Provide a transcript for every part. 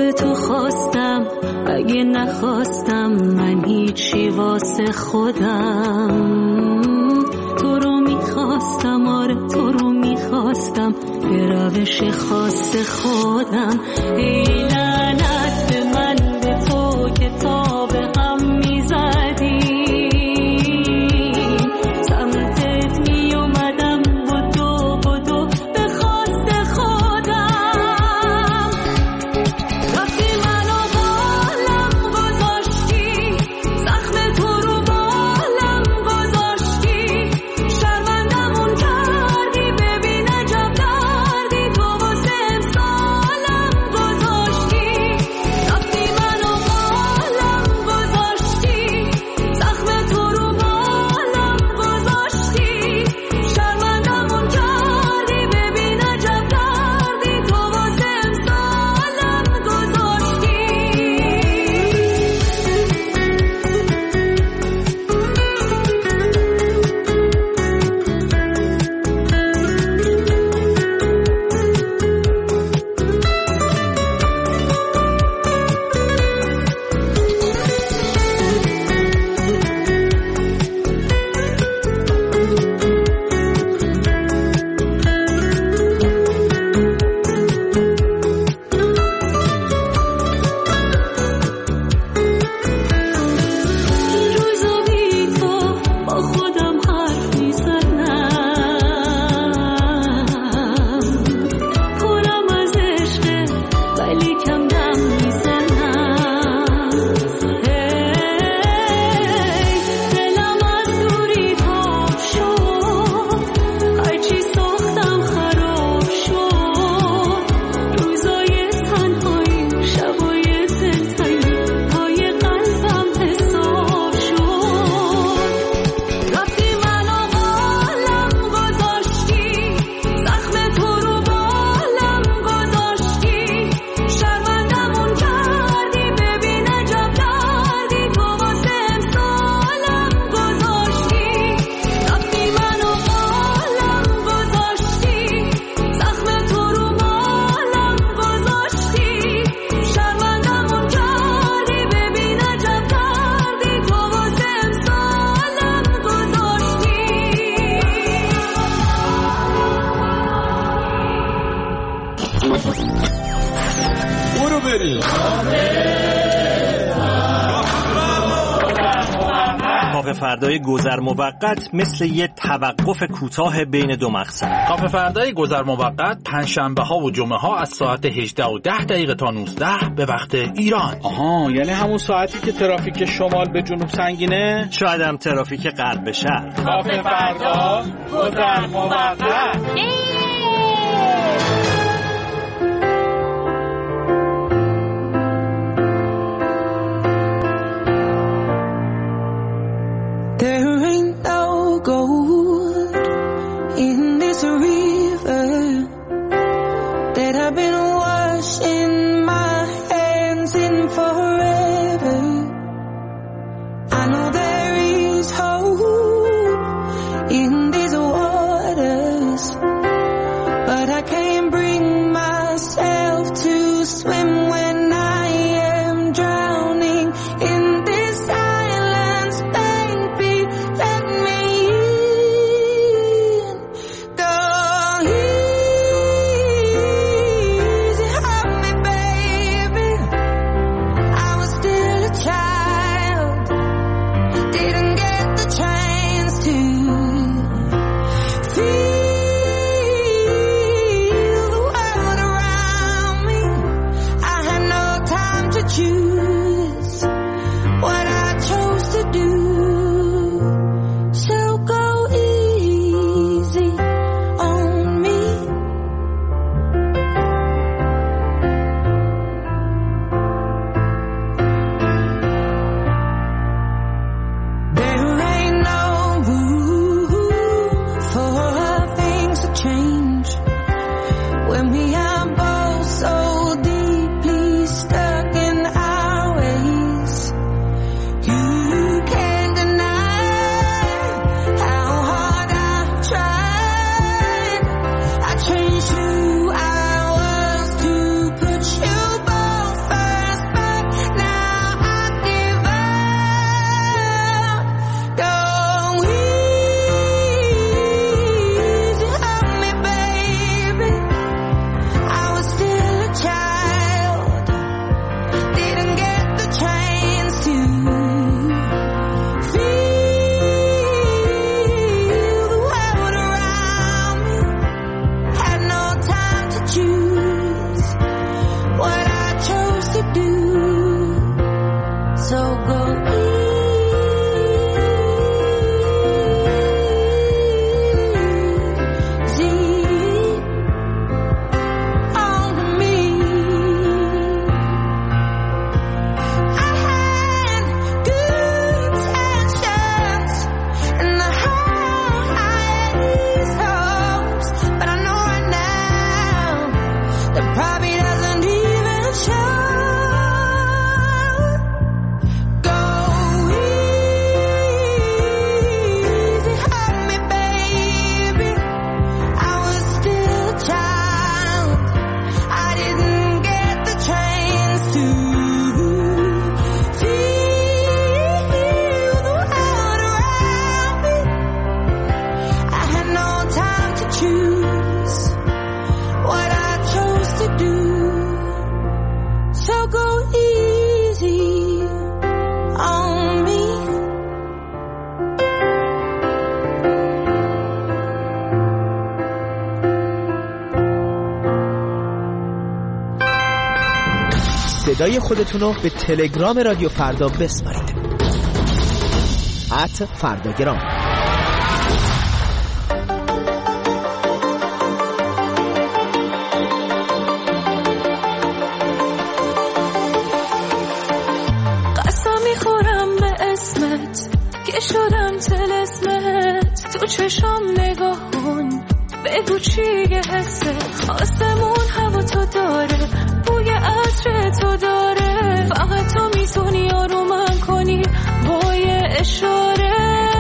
واسه تو خواستم، اگه نخواستم من هیچی واسه خودم. تو رو میخواستم، آره تو رو میخواستم، به روش خاص خودم. ای لعنت به من، به تو که تا به هم میزدی، سمتت میومدم بدو بدو به خواست خودم. رفتی منو بالم گذاشتی، زخم تو رو بالم گذاشتی، شرمندمون کردی، ببین عجب دردی تو واسه امسالم گذاشتی. رفتی منو بالم گذاشتی، زخم تو رو بالم گذاشتی، شرمندمون کردی، ببین عجب دردی تو واسه امسالم گذاشتی. این روزا بی تو با خودم حرف میزنم، پرم از عشقه ولی کم دم میزنم. دلم از دوری تاب شد، هرچی ساختم خراب شد. روزای تنهایی، شبای دلتنگی، پای قلبم حساب شد. رفتی منو بالم گذاشتی، زخم تو رو بالم گذاشتی، شرمندمون کردی، ببین عجب دردی تو واسه امسالم گذاشتی. رفتی منو بالم گذاشتی، زخم تو رو بالم گذاشتی، شرمندمون کردی، ببین عجب دردی تو واسه امسالم گذاشتی. برو بریم. کافه فردای گذر موقت مثل یه توقف کوتاه بین دو مقصد. کافه فردای گذر موقت پنجشنبه ها و جمعه ها از ساعت 18:10 تا 19 به وقت ایران. آها، یعنی همون ساعتی که ترافیک شمال به جنوب سنگینه؟ شاید هم ترافیک غرب به شرق. کافه فردا گذر موقت. There ain't no gold in this river that I've been washing my hands in forever. I know there is hope in these waters. go easy on me. صدای خودتونو به تلگرام رادیو فردا بسپارید. @فرداگرام. قسم میخورم به اسمت که شدم طلسمت، تو چشم نگاه کن بگو چیه حست، آسمون هوا تو داره، بوی عطر تو داره، فقط تو میتونی آرومم کنی با یه اشاره.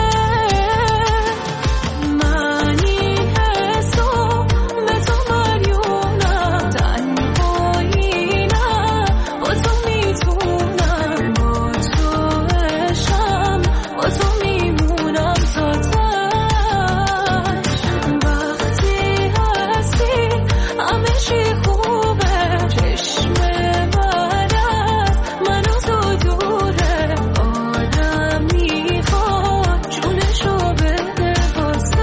منی حسو به تو مریونم، تنهایی نه با تو میتونم، با تو عشقم با تو میمونم تا تش. وقتی هستی همه چی خوبه، چشم برم منو تو دوره، آدم میخواد جونشو بده واسه.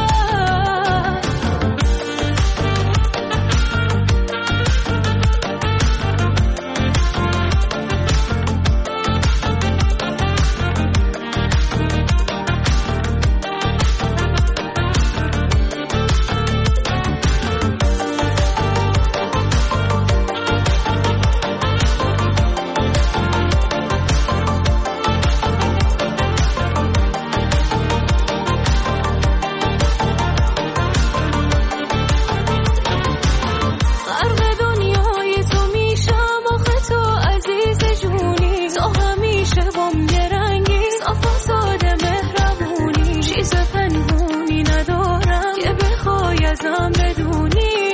غرق دنیای تو میشم آخه تو عزیز جونی، تو همیشه بام یه رنگی، صاف و ساده مهربونی، چیز پنهونی ندارم که بخوای ازم بدونی.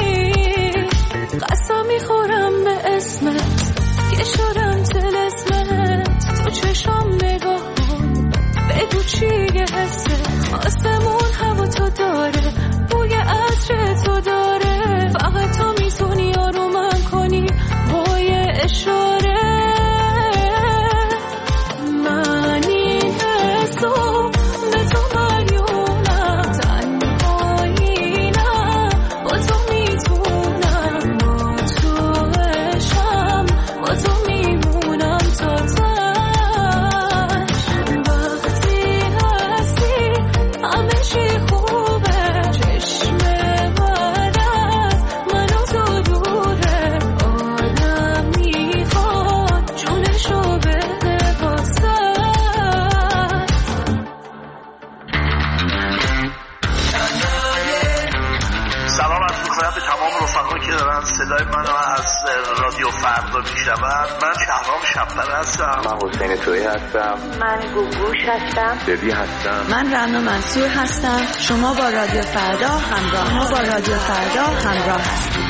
قسم میخورم به اسمت که شدم طلسمت، تو چشم نگاه کن بگو چیه حست، آسمون هوا تو داره، بوی عطر تو داره، فقط تو میتونی آرومم کنی با یه اشاره. منی حسو به تو مریونم، تنهایی نه با تو میتونم، با تو عشقم با تو میمونم تا تش. وقتی هستی همه چی خوبه، چشم برم منو تو دوره، آدم میخواد جونشو بده واسه. سلام عرض می‌کنم به تمام رفقایی که دارن صدای منو از رادیو فردا میشنون. من شهرام شب‌بر هستم. من حسین تویی هستم. من گوگوش هستم. دبی هستم. من رنا منصور هستم. شما با رادیو فردا همراه هستید.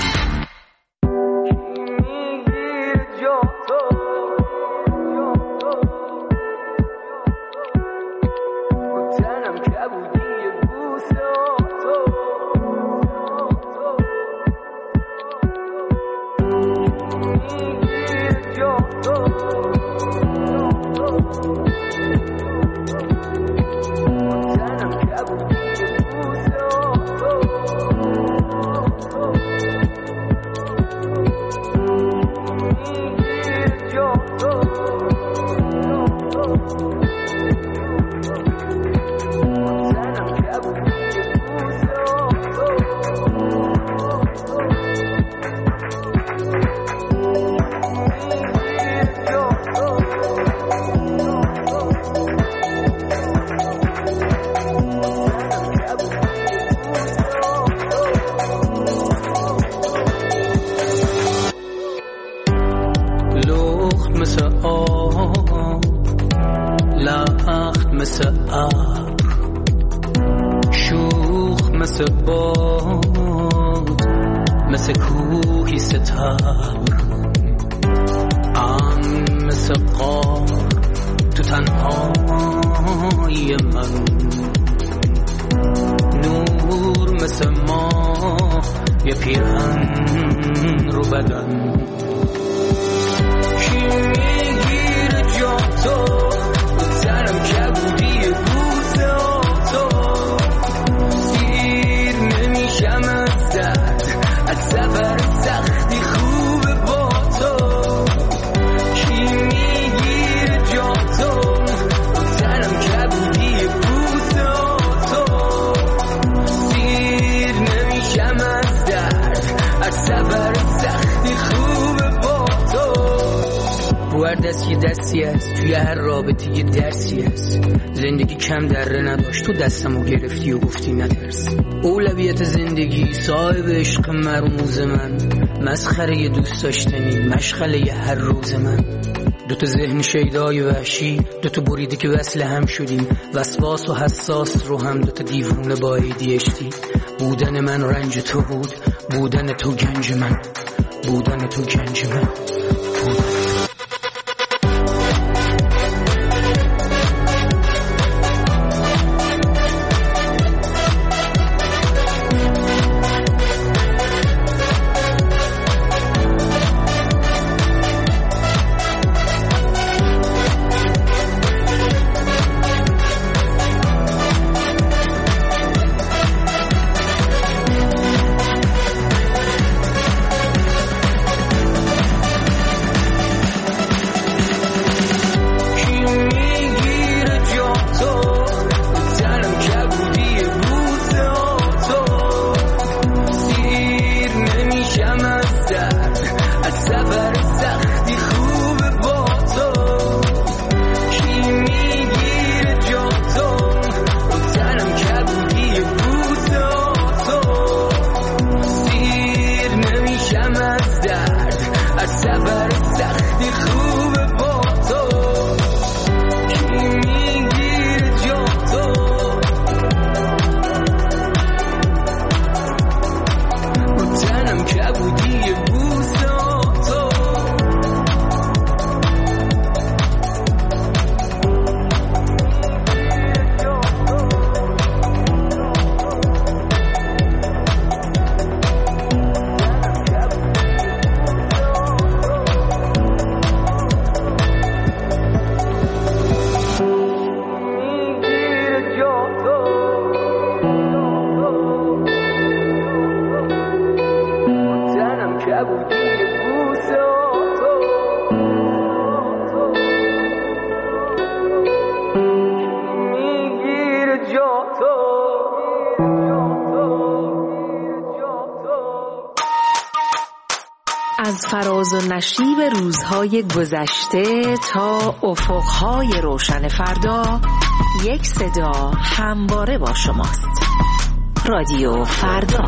هر دست یه دستی هست، توی هر رابطه یه درسی هست. زندگی کم دره نداشت، تو دستمو گرفتی و گفتی نترس. اولویت زندگی صاحب عشق مرموز من، مسخره یه دوست داشتنی مشغله یه هر روز من. دوتا ذهن شیدای وحشی، دوتا بریده که وصل هم شدیم، وسواس و حساس رو هم دوتا دیوونه با ADHD. بودن من رنج تو بود، بودن تو گنج من، بودن تو گنج من. از فراز و نشیب روزهای گذشته تا افقهای روشن فردا، یک صدا همواره با شماست. رادیو فردا.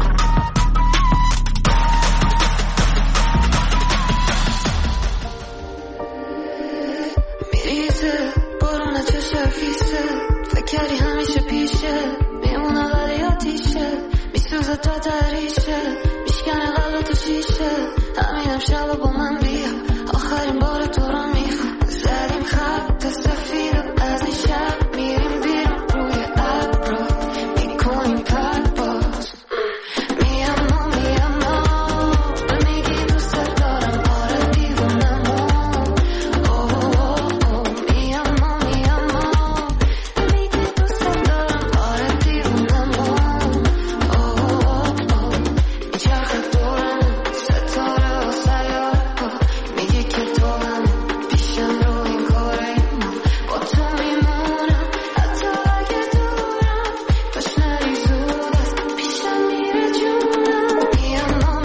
میریزه بارون چه شفیسه، فکر کردی همیشه پیشه، میمونه ولی آتیشه، میسوزه تا دریشه، میشکنه قلب تو شیشه. همینم شب با من بیا، آخرین بار تو رو میخوام. زدیم خط سفید از این شب، میریم بیرون روی ابرا، میکنیم پرواز. میام میگی دوست دارم، آره دیوونم. میام میگی دوست دارم، آره دیوونم. میچرخه دورم ستاره و سیاره، میگی که تو هم پیشم رو این کاره. با تو میمونم حتی اگه دورم، باش نری زود است پیشم میره جونم. میام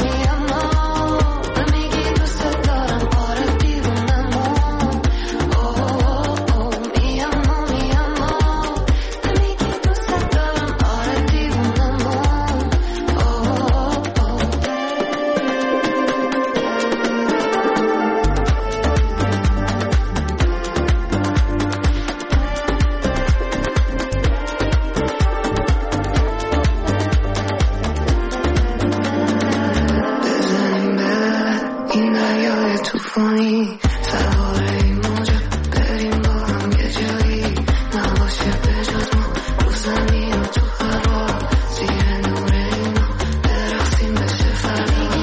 میگی دوست دارم، آره دیوونم. میام میگی دوست دارم، آره دیوونم. بزنیم به این دریای توفانی، سوار این موجا بریم با هم یه جایی، نباشه به جز ما رو زمین و تو هوا، زیر نور اینا برقصیم بشه فردا.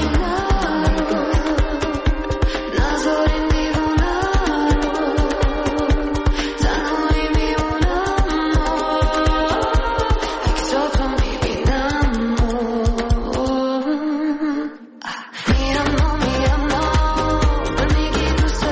نذاریم دیوونه رو، تنهایی میمونم، عکساتو میبینم. میام میگی دوست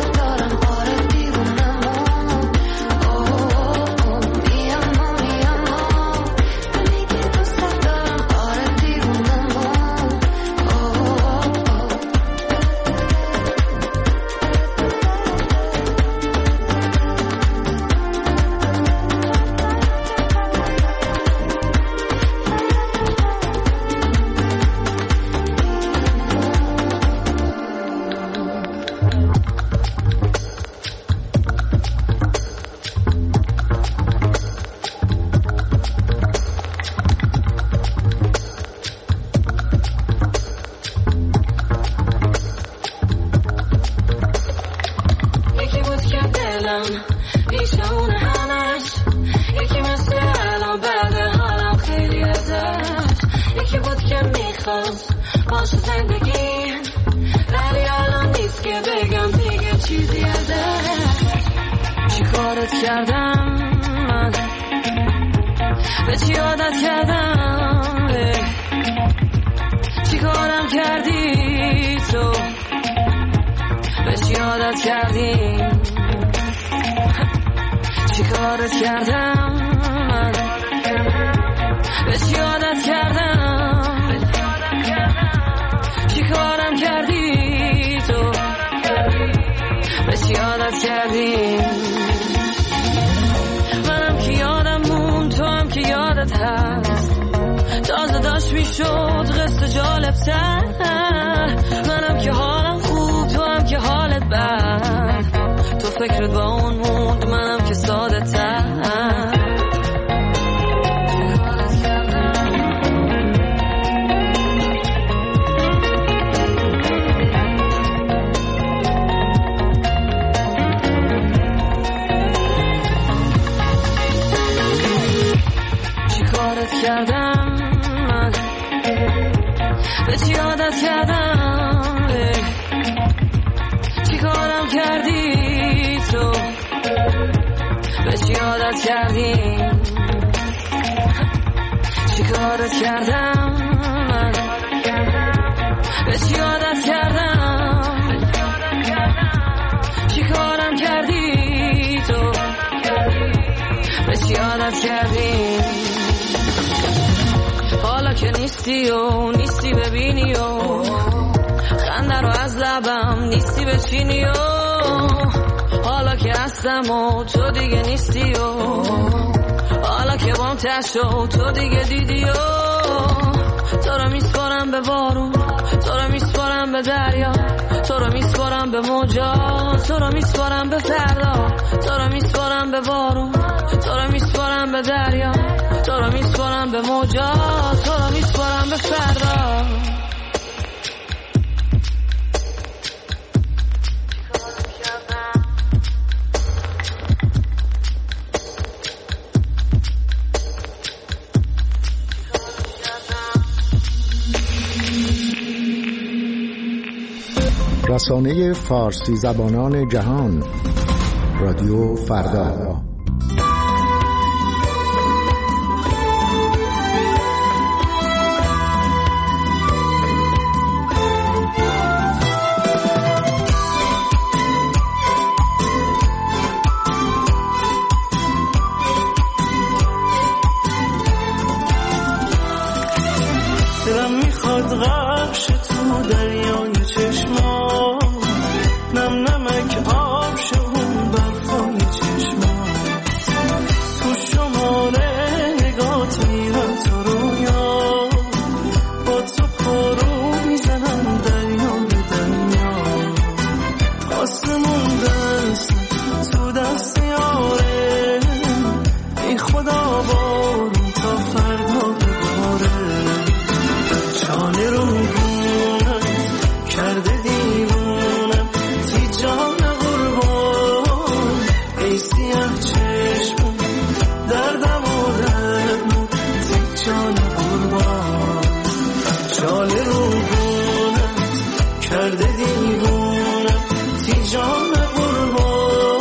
کردم پیشمون همش یکی مثل الان بعد حالم خیلی ازش یکی بود که میخواست باشه زندگی ولی الان نیست که بگم دیگه چیزی ازش چی کارت کردم من به چی عادت کردم چی کارم کردی تو به چی عادت کردی چی کارت کردم من به چی عادت کردم چی کارم کردی تو به چی عادت کردی منم که یادم موند تو هم که یادت هست تازه داشت میشد قصه جالب تر منم که حالم خوب تو هم که حالت بد تو فکرت با اون موند منم که ساده تر چی کارت کردم من به چی عادت کردم چی کارم کردی تو به چی عادت کردی چی کارت کردم من به چی عادت کردم چی کارم کردی تو به چی عادت کردی حالا که نیستی و نیستی ببینی و خنده رو از لبم نیستی بچینی و حالا که هستم و تو دیگه نیستی و حالا که بام تشو تو دیگه دیدی و تو رو میسپارم به بارون تو رو میسپارم به دریا تو رو میسپارم به موجا تو رو میسپارم به فردا تو رو میسپارم به بارون تو رو میسپارم به دریا تو رو میسپارم به موجا تو رو میسپارم به فردا رسانه فارسی زبانان جهان رادیو فردا دلم میخواد غرقش تو دریای چشمام نم نمک آب شون برفای چشمام تو شماره نگات میرم تو رویا با تو پرو میزنم دریا به دریا آسمون دست تو دست یاره ای خدا بارون تا فردا بباره شانه رو گونم کرده دیوونم تی جان قربان ای سیاه چشم دردم و درمون تی جان قربان شانه رو گونم کرده دیوونم تی جان قربان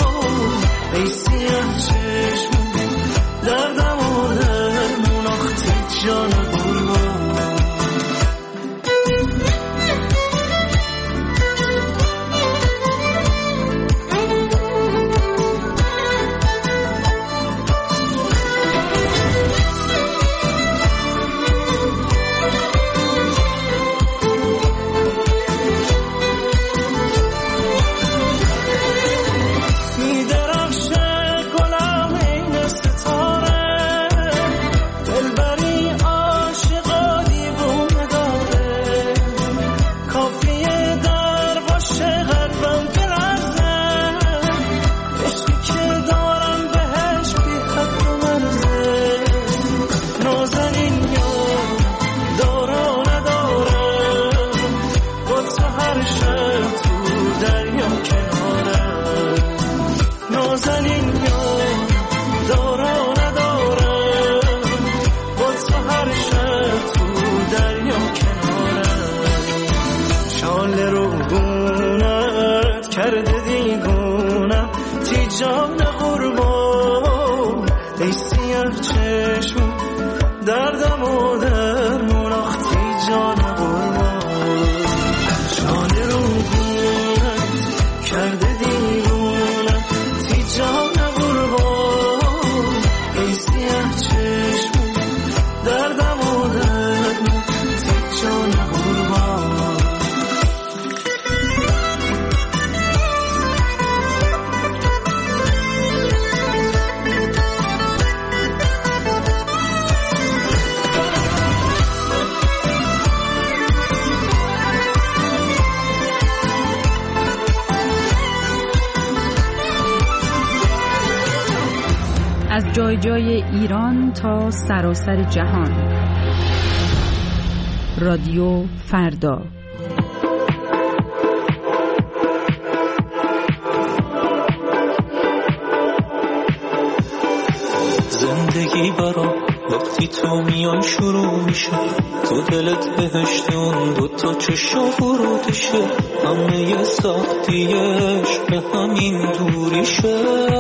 از جای جای ایران تا سراسر جهان. رادیو فردا. زندگی برام وقتی تو میای شروع میشه، تو دلت بهشت اون دوتا چشا فرودشه، همه سختیش به همین دوریشه.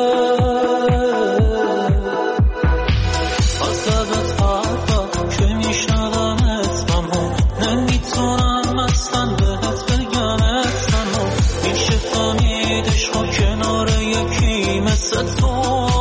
از ازت حرفا که میشنوم اسممو نمیتونم اصلا بهت بگم اسممو، میشه فهمیدش ها کنار یکی مثل تو.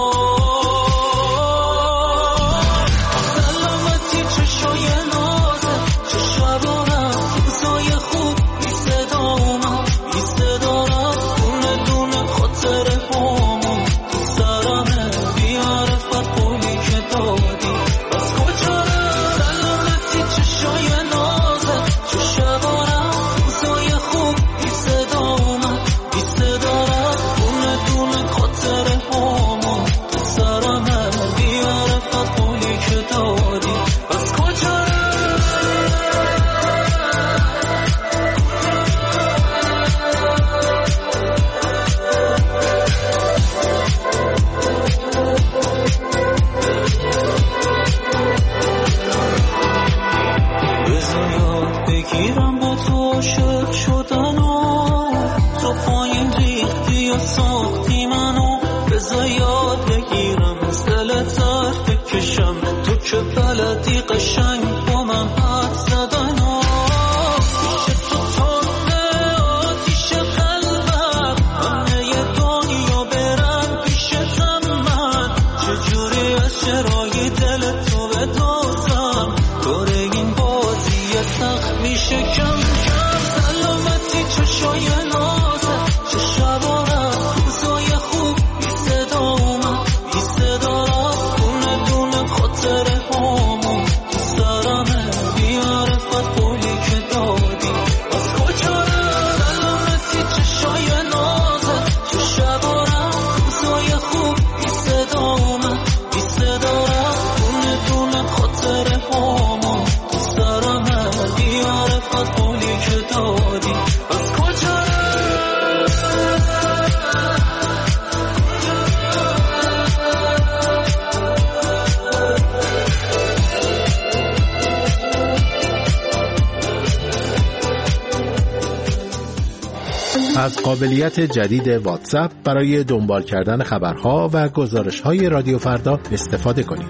از قابلیت جدید واتساپ برای دنبال کردن خبرها و گزارش‌های رادیو فردا استفاده کنید.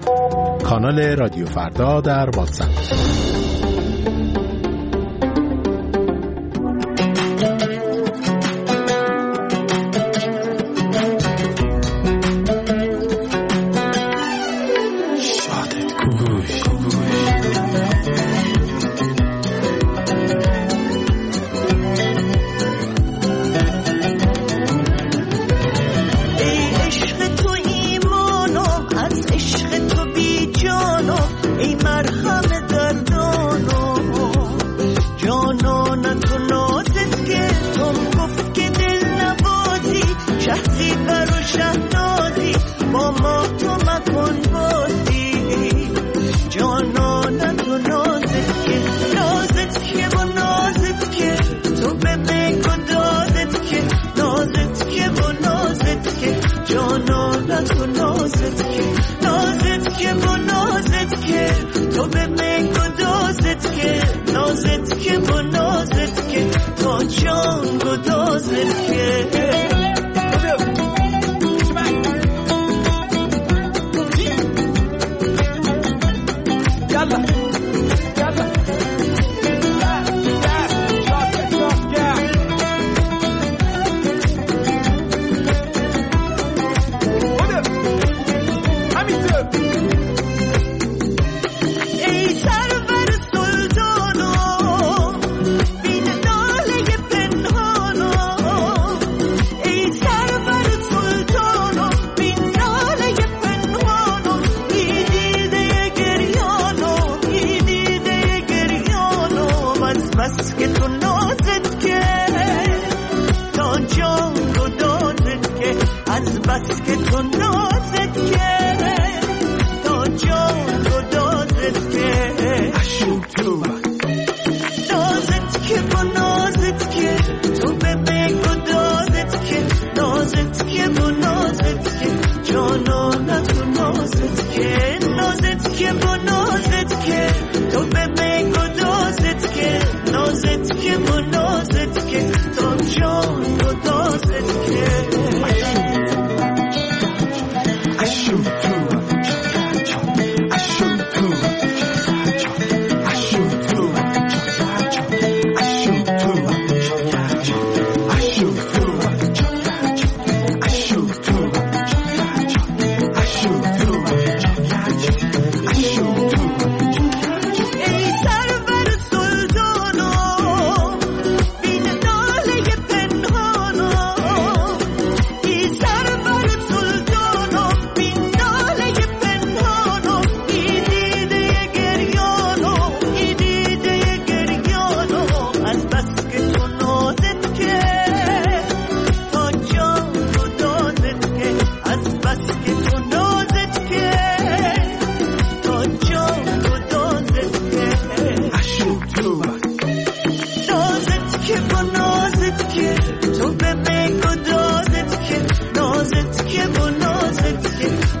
کانال رادیو فردا در واتساپ.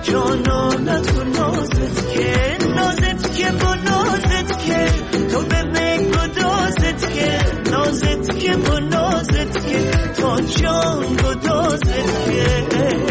جانانت و نازت که نازت که با نازت که تو به من گدازت که نازت که با نازت که تا جان گدازت که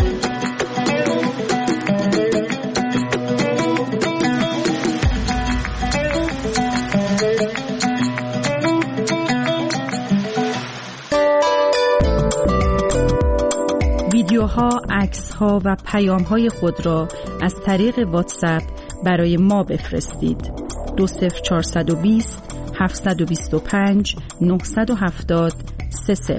ویدیوها، عکس‌ها و پیام‌های خود را از طریق واتساپ برای ما بفرستید. 20420 725 970 30.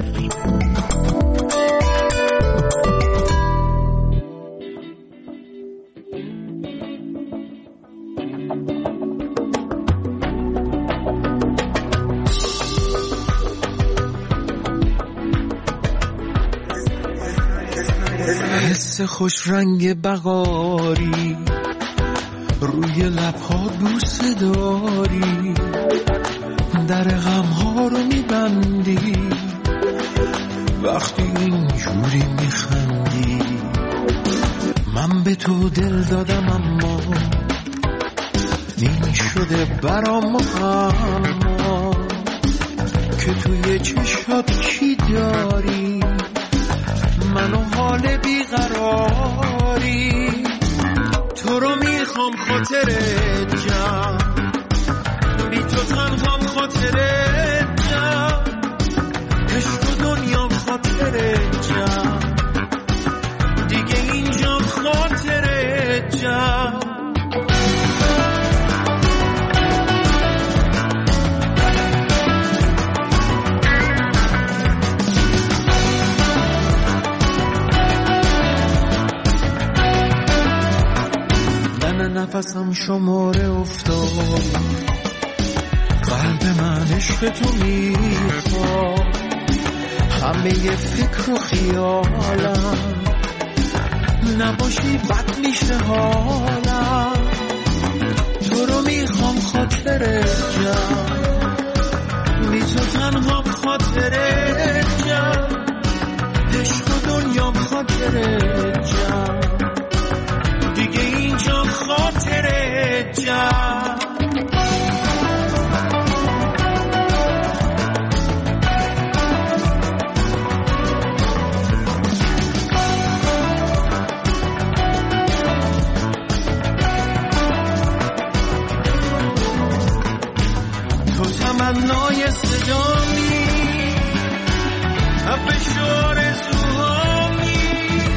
حس خوش رنگ بغاری روی لبها بوسه داری در غمها رو میبندی وقتی اینجوری میخندی من به تو دل دادم اما نمی شده برام اما که توی چشات چی داری منو حال بیقراری تو رو میخوام خاطرت جمع بی تو تنهام خاطرت جمع عشق و دنیام خاطرت جمع دیگه اینجام خاطرت جمع نفسم شماره افتاد قلب من عشق تو میخواد همه فکر و خیالم نباشی بد میشه حالم تو رو میخوام خاطرت جمع بی تو تنهام خاطرت جمع عشق و دنیام خاطرت جمع دیگه اینجا خاطرت جمع تو تمنای صدامی حبش آرزوهامی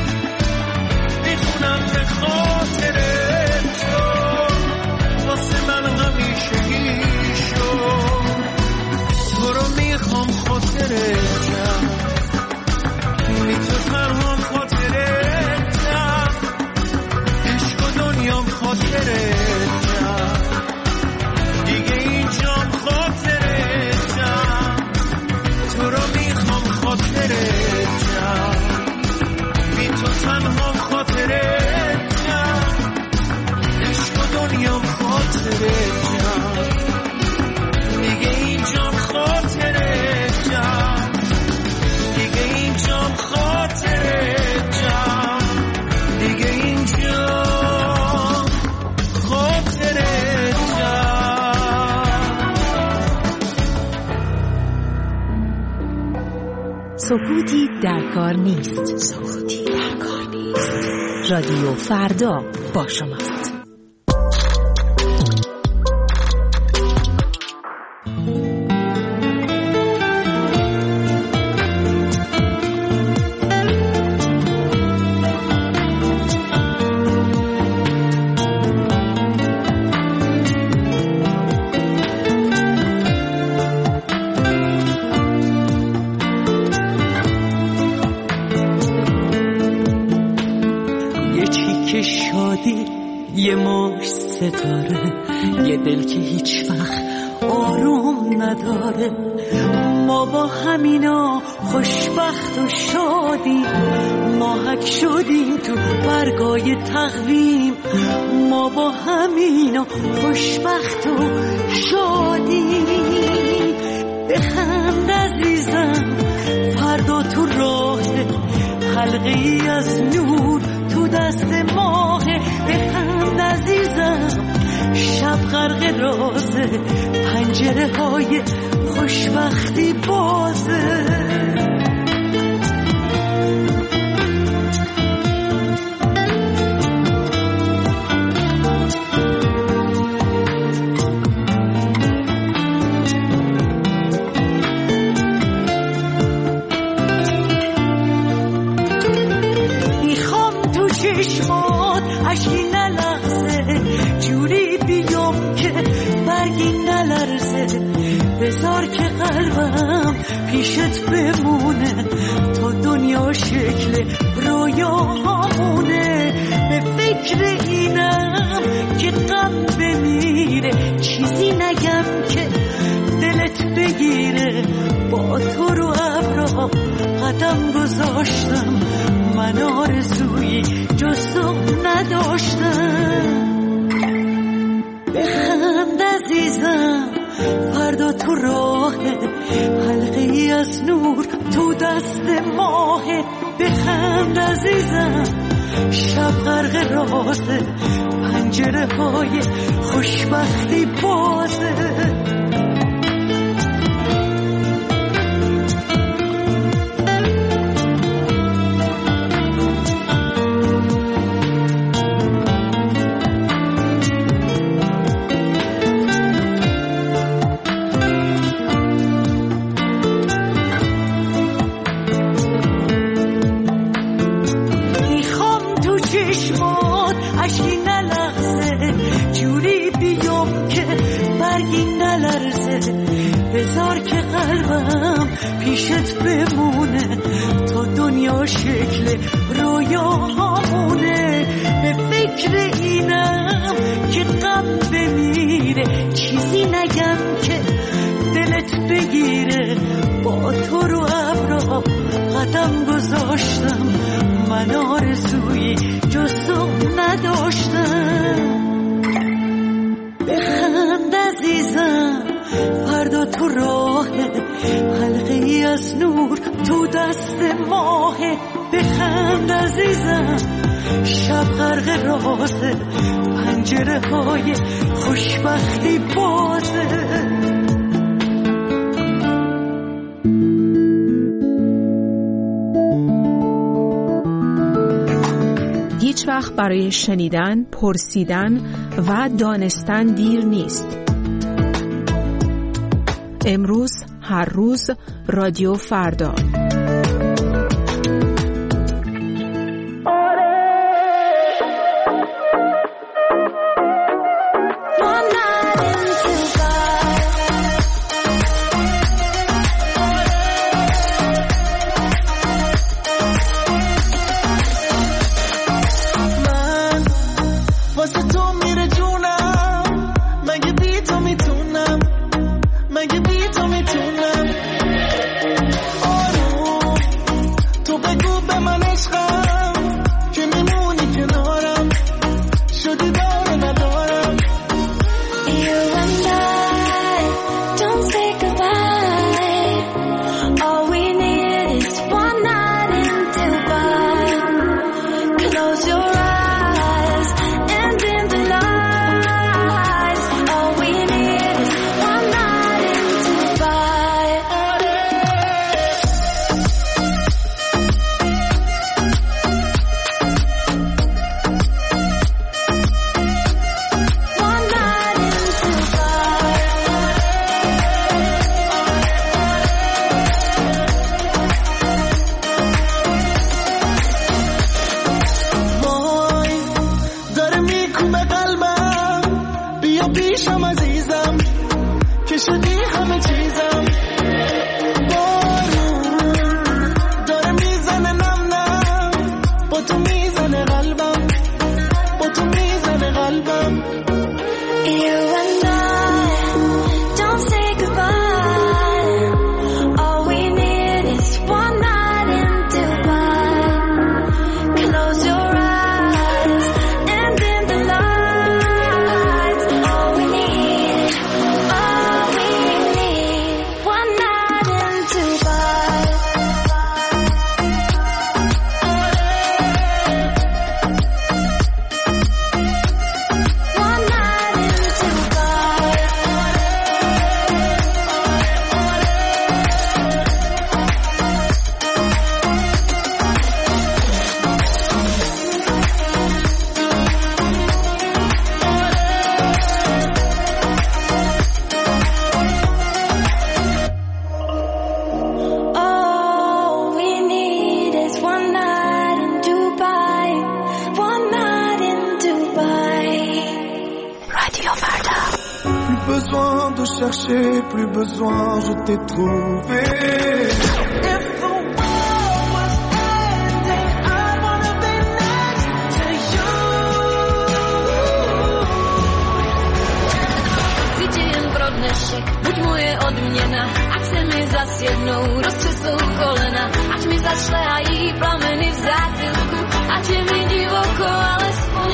میخونم به خاطرت تو واسه من همیشه شو تو رو میخوام خاطرت جمع بی تو تنهام خاطرت جمع عشق و دنیام خاطرت جمع دیگه اینجام خاطرت جمع تو رو میخوام خاطرت جمع بی تو تنهام خاطرت جمع عشق و دنیام خاطرت جمع دیگه اینجام خاطرت جمع دیگه اینجام خاطرت جمع دیگه اینجام خاطرت سکوتی در کار نیست. سکوتی در کار نیست. رادیو فردا با شماست. یه ماش ستاره یه دل که هیچ وقت آروم نداره ما با همینا خوشبخت و شادیم ماهک شدیم تو برگای تقویم ما با همینا خوشبخت و شادیم بخند عزیزم فردا تو راه حلقه‌ای از نور تو دست ماه بخند عزیزم شب غرق رازه پنجره های خوشبختی بازه چشمات اشکی نلغزه جوری بیام که برگی نلرزه بذار که قلبم پیشت بمونه تا دنیا شکل رویاهامونه به فکر اینم که غم بمیره چیزی نگم که دلت بگیره با تو رو ابرا قدم گذاشتم من آرزویی جز تو نداشتم بخند عزیزم فردا تو راهه حلقه ای از نور تو دست ماهه بخند عزیزم شب غرق رازه پنجره های خوشبختی بازه چشمات اشکی نلغزه جوری بیام که برگی نلرزه بذار که قلبم پیشت بمونه تا دنیا شکل رویاهامونه به فکر اینم که غم بمیره چیزی نگم که دلت بگیره با تو رو ابرا قدم گذاشتم من آرزویی جز تو نداشتم بخند عزیزم فردا تو راهه حلقه ای از نور تو دست ماهه بخند عزیزم شب غرق رازه پنجره های خوشبختی بازه هیچ وقت برای شنیدن، پرسیدن و دانستن دیر نیست. امروز، هر روز، رادیو فردا. آره besoin de chercher, plus besoin, je t'ai trouvé. Buď moje odměna, ať se mi zas jednou roztřesou kolena, ať mi zašlehají plameny v zátilku, ať je mi divoko, alespoň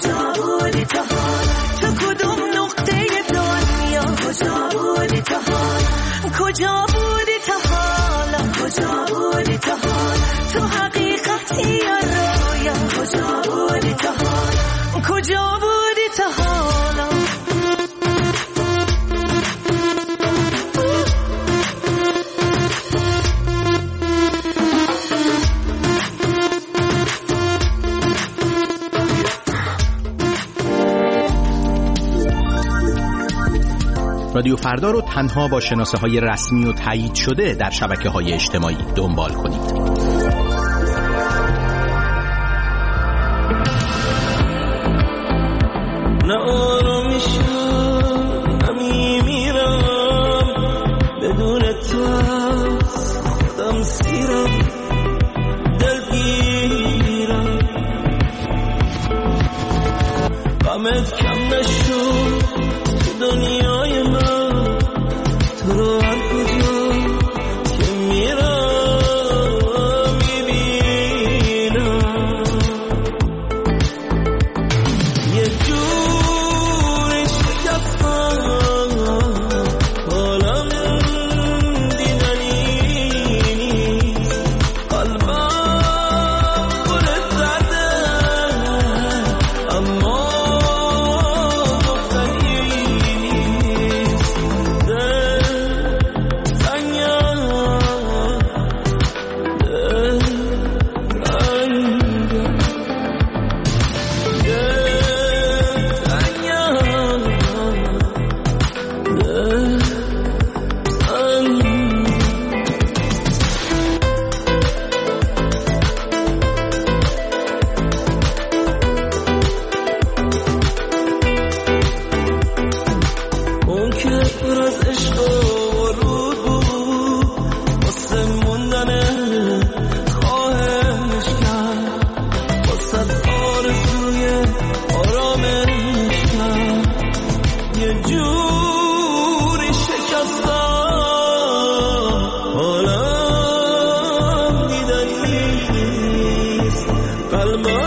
کجا بودی تا حالا تو کدوم نقطه دنیا کجا بودی تا حالا کجا بودی تا حالا کجا بودی تا حالا تو حقیقتی یا رویا کجا بودی تا حالا کجا بودی تا حالا رادیو فردا رو تنها با شناسه‌های رسمی و تایید شده در شبکه‌های اجتماعی دنبال کنید. نه آرامیشم نمیمیرم بدون تو خودم سیرم دلگیرم غمت کم نشد تو دنیای من تو رو هر کجا که میرم میبینم یه جوری شکستم حالم دیدنی نیست قلبم گلت زده اما قلبم